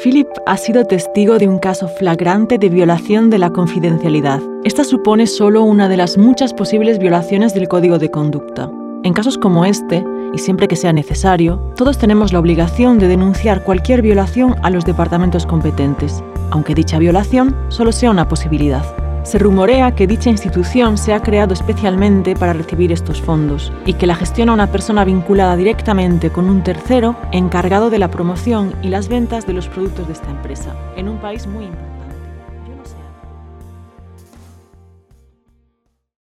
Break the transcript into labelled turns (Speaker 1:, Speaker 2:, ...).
Speaker 1: Philip ha sido testigo de un caso flagrante de violación de la confidencialidad. Esta supone solo una de las muchas posibles violaciones del Código de Conducta. En casos como este, y siempre que sea necesario, todos tenemos la obligación de denunciar cualquier violación a los departamentos competentes, aunque dicha violación solo sea una posibilidad. Se rumorea que dicha institución se ha creado especialmente para recibir estos fondos y que la gestiona una persona vinculada directamente con un tercero encargado de la promoción y las ventas de los productos de esta empresa, en un país muy importante.